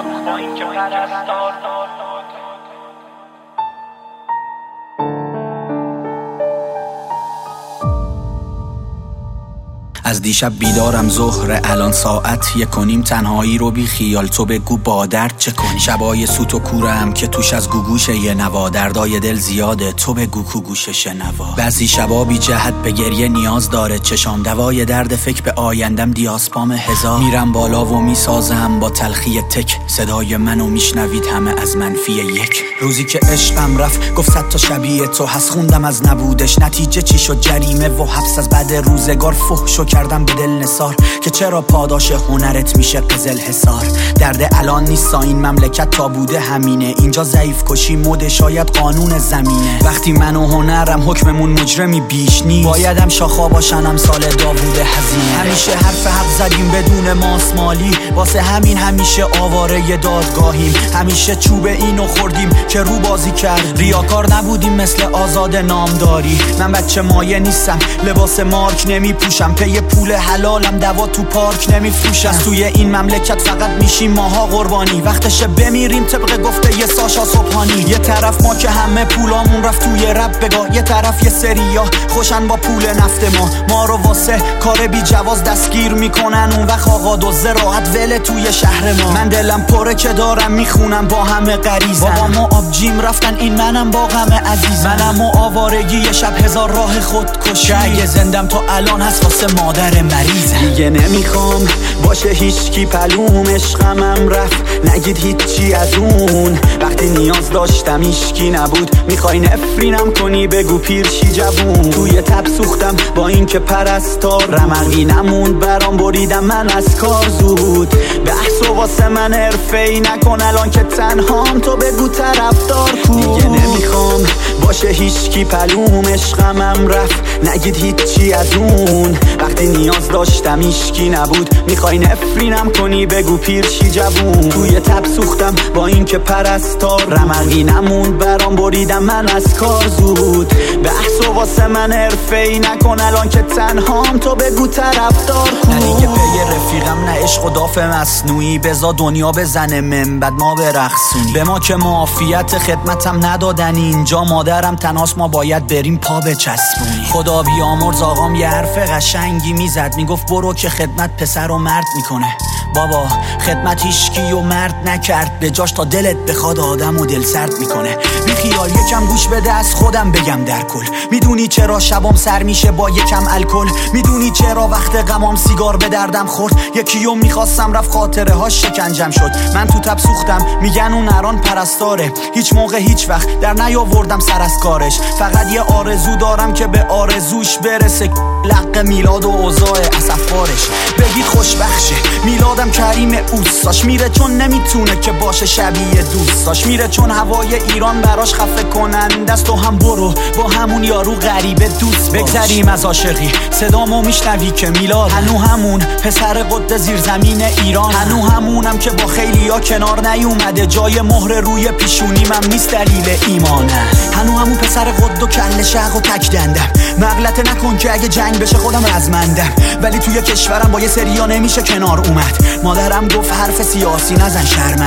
از دیشب بیدارم ظهر الان ساعت 1:30 تنهایی رو بی خیال تو بگو با درد چه کنی. شبای سوت و کورم که توش از گوگوشه یه نوا، دردای دل زیاده تو بگو کو گوشه شنوا. بعضی شبا بی جهت به گریه نیاز داره چشام، دوای درد فکر به آیندم دیاسپام هزار. میرم بالا و میسازم با تلخی تک، صدای منو میشنوید همه از منفی 1. روزی که عشقم رفت گفت 100 تا شبیه تو هست، خوندم از نبودش نتیجه چی شد، جریمه و حبس از بعد روزگار. فحشو کردم به دل نثار که چرا پاداش هنرت میشه قزل حصار. درد الان نیست این مملکت تا بوده همینه، اینجا ضعیف کشی مده شاید قانون زمینه. وقتی من و هنرم حکممون مجرمی بیش نیست، بایدم شاخا باشنم سال داوود حزینه. همیشه حرف حق زدیم بدون ماسمالی، واسه همین همیشه آواره دادگاهیم. همیشه چوب اینو خوردیم که رو بازی کرد، ریاکار نبودیم مثل آزاد نامداری. من بچه مایه نیستم لباس مارک نمی پوشم، پی پول حلالم دوا تو پارک نمی فروشم. از توی این مملکت فقط میشیم ماها قربانی، وقتشه بمیریم طبق گفته یه ساشا صبحانی. یه طرف ما که همه پولامون رفت توی رب بگاه، یه طرف یه سریا خوشن با پول نفت ما رو واسه کار بی جواز دستگیر میکنن. اون وقت آقا دوزه راحت وله توی شهر ما. من دلم پره که دارم میخونم با همه غریزم، بابا ما آبجیم رفتن این منم با غم عزیزم. منم و آوارگی یه شب 1000 راه خودکشی، اگه زندم تا الان هست واسه مادر مریضم. دیگه نمیخوام باشه هیچکی پلوم، عشقمم رفت نگید هیچی از اون. وقتی نیاز داشتم هیچکی نبود، میخوای نفرینم کنی بگو پیرشی جوون. توی تب سوختم با این که پرستار، رمقی نموند برام بریدم من از کار زود. بحثو واسه من حرفه‌ای نکن الان که تنهام، تو بگو طرفدار کو. دیگه نمیخوام باشه هیچکی پلوم، عشقمم رفت نگید هیچی از اون. وقتی نیاز داشتم هیچکی نبود، میخوای نفرینم کنی بگو پیرشی جوون. توی تب سوختم با این که پرستار، رمقی نموند برام بریدم من از کار زود. بحثو واسه من حرفه‌ای نکن الان که تنهام، تو بگو طرفدار کو. نه دیگه پی رفیقم نه عشق و داف مصنوعی، بزا دنیا بزنه من بعد ما برقصونی. به ما که معافیت خدمتم ندادن اینجا، مادرم تناس ما باید بریم پا بچسبونی. خدا بیامرز آقام یه حرف قشنگی میزد، میگفت برو که خدمت پسر و مرد میکنه. بابا خدمت هیچکی و مرد نکرد، به جاش تا دلت بخواد آدم و دل سرد میکنه. بی خیال یکم گوش بده از خودم بگم در کل، میدونی چرا شبام سر میشه با یکم الکل؟ میدونی چرا وقت غمام سیگار به دردم خورد؟ یکیو میخواستم رفت خاطره ها شکنجم شد. من تو تب سوختم میگن اون نران پرستاره، هیچ موقع هیچ وقت در نیاوردم سر از کارش. فقط یه آرزو دارم که به آرزوش برسه، لق میلاد و اوضاع اسفارش. بگید خوشبخشه میلادم کریم اوستاش، میره چون نمیتونه که باشه شبیه دوستاش. میره چون هوای ایران براش خفه کننده است، و هم برو با همون یارو غریبه دوست باش. بگذریم از عاشقی صدامو میشنوی که میلاد هنو همون پسر قد زیرزمین ایران، هنو همونم که با خیلیا کنار نیومده، جای مهر روی پیشونی من نیست دلیل ایمانه. هنو همون پسر قد و کله شق و تک دندم، مغلطه نکن که اگه جنگ بشه خودم رزمندم، ولی توی کشورم با یه سریا نمیشه کنار اومد. مادرم گفت حرف سیاسی نزن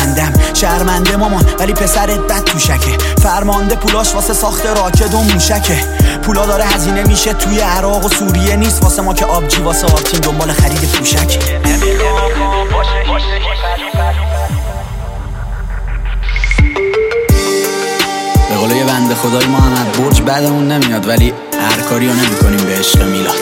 شرمنده مامان، ولی پسرت بد توشکه، فرمانده پولاش واسه ساخت راکت و موشکه. پولا داره هزینه میشه توی عراق و سوریه، نیست واسه ما که آبجی واسه آرتین دنبال خرید پوشک. به قول یه بنده خدای محمد برج بعدمون نمیاد، ولی هر کاری رو نمی کنیم به عشق میلاد.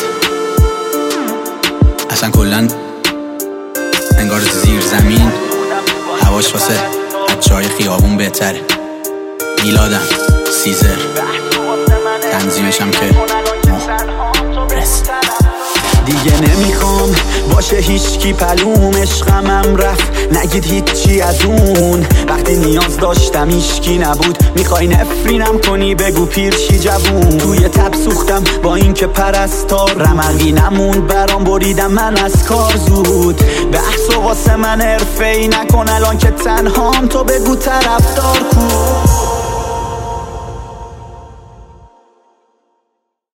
اصلا کلن انگار زیر زمین هواش واسه بچه های خیابون بهتره. میلادم سیزر تنظیمشم که محرس. دیگه نمیخوام باشه هیچکی پلوم، عشقمم رفت نگید هیچی از اون. وقتی نیاز داشتم هیچکی نبود، میخوای نفرینم کنی بگو پیرشی جوون. توی تب سوختم با این که پرستار، رمقی نموند برام بریدم من از کار زود. بحثو واسه من حرفه‌ای نکن الان که تنهام، تو بگو طرفدار کو.